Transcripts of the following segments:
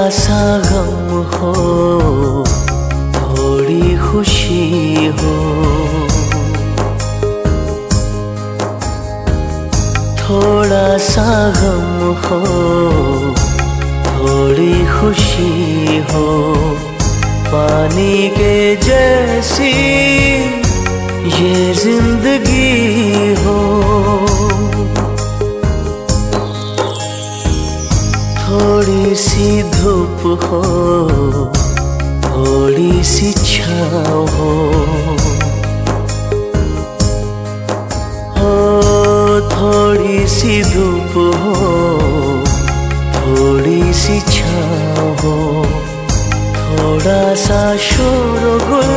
सा गम हो, थोड़ी खुशी हो, थोड़ा सा गम हो, थोड़ी खुशी हो, पानी के जैसी ये जिंदगी हो। थोड़ी सी धूप हो, थोड़ी सी छाँव हो, थोड़ी सी धूप हो, थोड़ी सी छाँव हो, थोड़ा सा शोरगुल,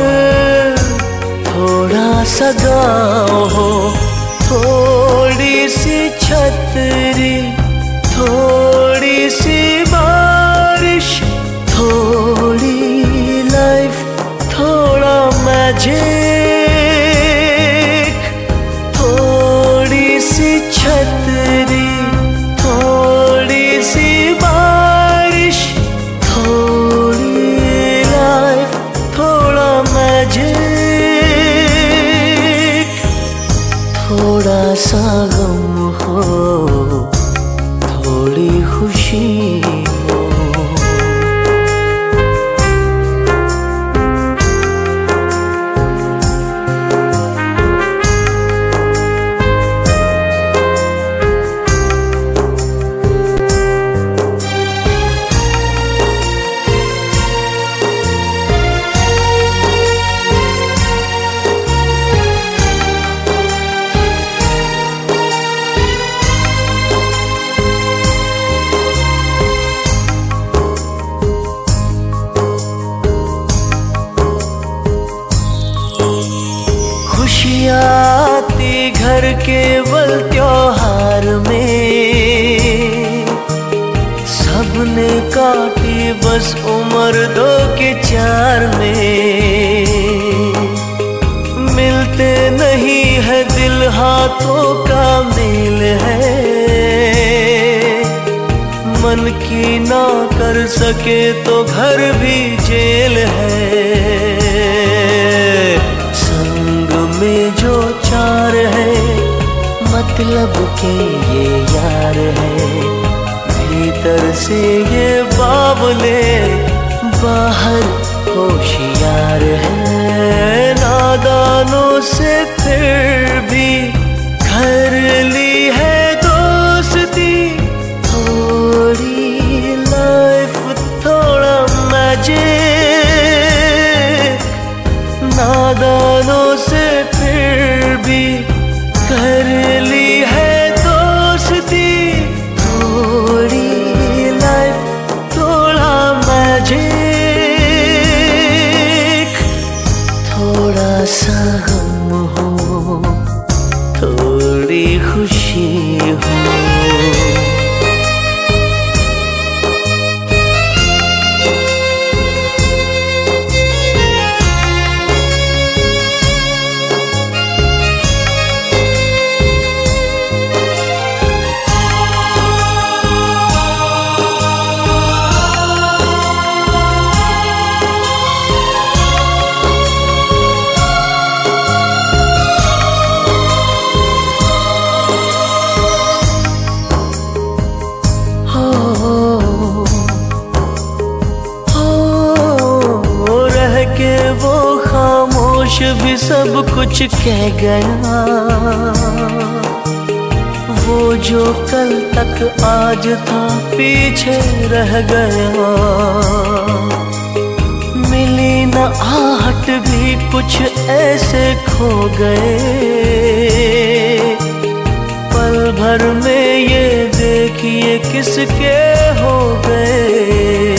थोड़ा सा गाँव हो, थोड़ी सी छतरी, थोड़ी सी बारिश, थोड़ी लाइफ, थोड़ा मैजिक, थोड़ी सी छतरी, थोड़ी सी बारिश, थोड़ी लाइफ, थोड़ा मैजिक, थोड़ा सा गम हो, थोड़ी खुशी हो। खुशियाँ आती घर केवल त्योहार में, सबने काटी बस उम्र 2 के 4 में। मिलते नहीं है दिल, हाथों का मेल है, मन की ना कर सके तो घर भी जेल है। में जो 4 है, मतलब के ये यार है, भीतर से ये बावले, बाहर होशियार है। नादानों से फिर भी कर ली है दोस्ती, थोड़ी लाइफ, थोड़ा मैजिक, नादानों से फिर भी कर ली है दोस्ती, थोड़ी लाइफ, थोड़ा मैजिक, थोड़ा सा गम हो, थोड़ी खुशी हो। वो खामोश भी सब कुछ कह गया, वो जो कल तक आज था पीछे रह गया। मिली न आहट भी कुछ ऐसे खो गए, पल भर में ये देखिए किसके हो गए।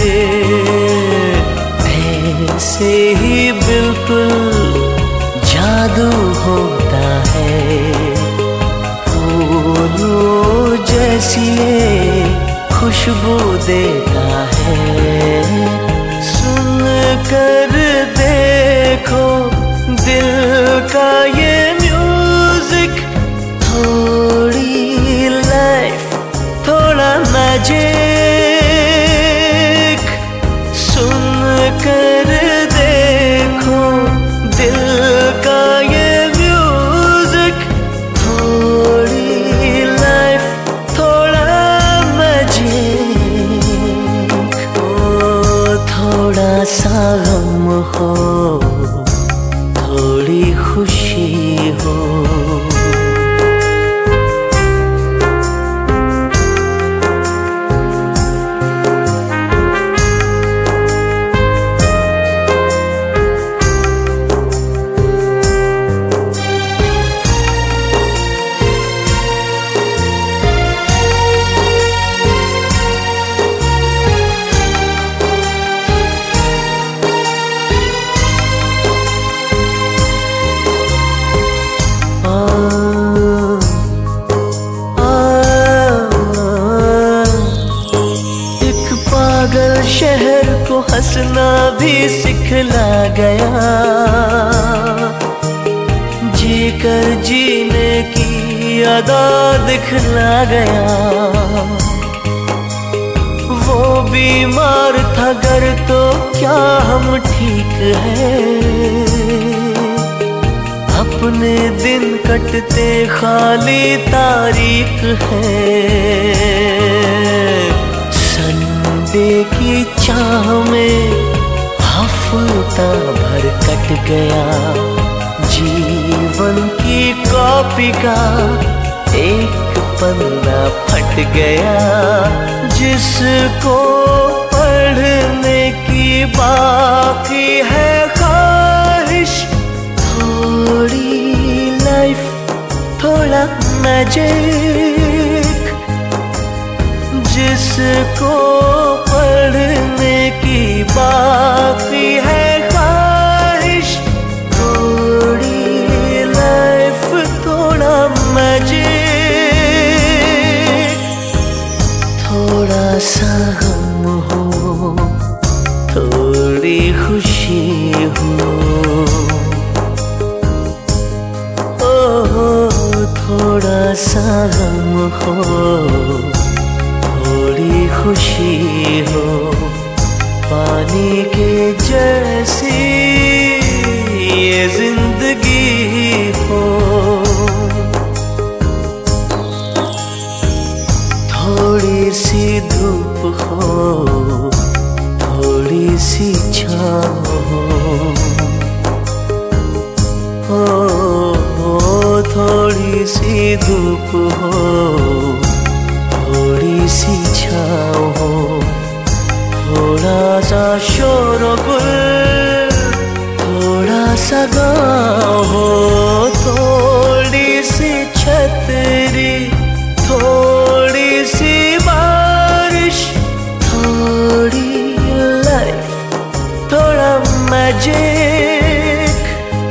ऐसे ही बिल्कुल जादू होता है, फूलों जैसी खुशबू देता है। सुन कर देखो दिल का ये म्यूजिक, थोड़ी लाइफ, थोड़ा मैजिक, भी सिखला गया, जीकर जीने की अदा दिखला गया। वो बीमार था गर तो क्या हम ठीक हैं, अपने दिन कटते खाली तारीख है। संडे की चाह में हफ्ता भर कट गया, जीवन की कॉपी का एक पन्ना फट गया। जिसको पढ़ने की बाकी है ख्वाहिश, थोड़ी लाइफ थोड़ा मैजिक। जिसको पढ़ने की बाकी है ख्वाहिश, थोड़ी लाइफ थोड़ा मैजिक। थोड़ा सा गम हो, थोड़ी खुशी हो, थोड़ा सा गम हो, थोड़ी खुशी हो, पानी के जैसी ये जिंदगी हो। थोड़ी सी धूप हो, थोड़ी सी छाँव हो, थोड़ी सी धूप हो, थोड़ी सी छाँव हो, थोड़ा सा शोरगुल, थोड़ा सा गाँव हो, थोड़ी सी छतरी, थोड़ी सी बारिश, थोड़ी लाइफ थोड़ा मैजिक।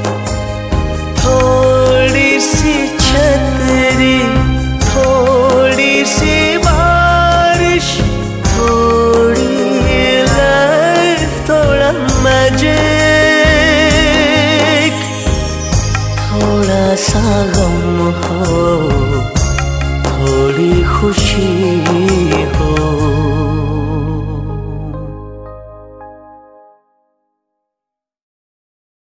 थोड़ी सी छतरी, थोड़ी सी बारिश, थोड़ी लाइफ थोड़ा मैजिक। थोड़ा सा गम हो, थोड़ी खुशी